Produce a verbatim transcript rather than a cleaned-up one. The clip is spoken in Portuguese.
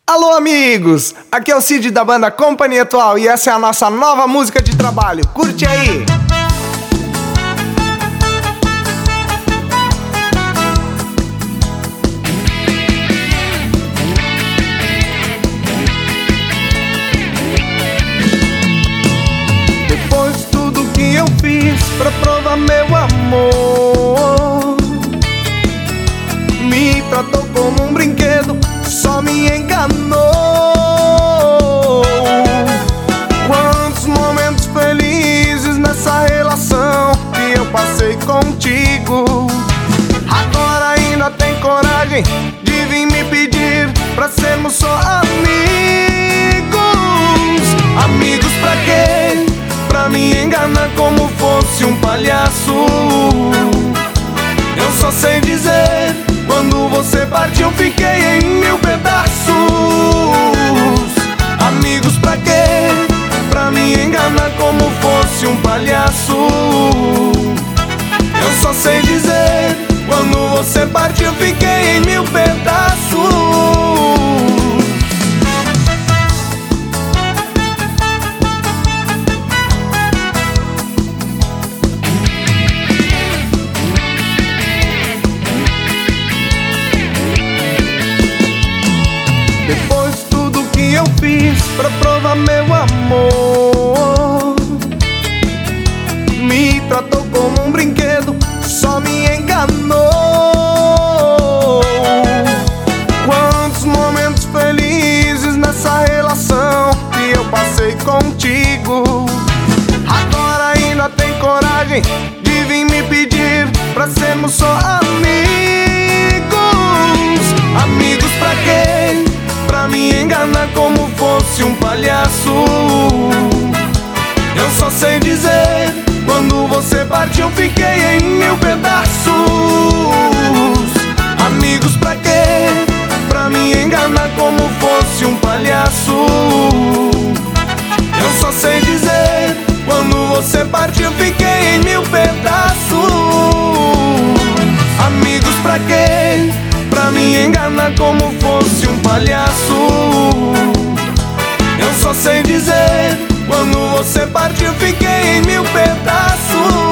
Alô amigos, aqui é o Cid da banda Companhia Atual e essa é a nossa nova música de trabalho, curte aí! Depois de tudo que eu fiz pra provar meu amor, me tratou como um brinquedo, só me enganou. Quantos momentos felizes nessa relação que eu passei contigo. Agora ainda tem coragem de vir me pedir pra sermos só amigos. Amigos pra quê? Pra me enganar como fosse um palhaço. Eu só sei dizer, quando você partiu fiquei em mil pedaços. Amigos pra quê? Pra me enganar como fosse um palhaço. Eu só sei dizer, quando você partiu fiquei em mil pedaços. Depois de tudo que eu fiz pra provar meu amor, me tratou como um brinquedo, só me enganou. Quantos momentos felizes nessa relação que eu passei contigo. Agora ainda tem coragem de vir me pedir pra sermos só amigos. Amigos pra quê? Pra me enganar como fosse um palhaço. Eu só sei dizer, quando você partiu fiquei em mil pedaços. Amigos pra quê? Pra me enganar como fosse um palhaço. Eu só sei dizer, quando você partiu fiquei em mil pedaços. Amigos pra quê? Pra me enganar como fosse um palhaço. Eu só sei dizer, quando você partiu fiquei em mil pedaços.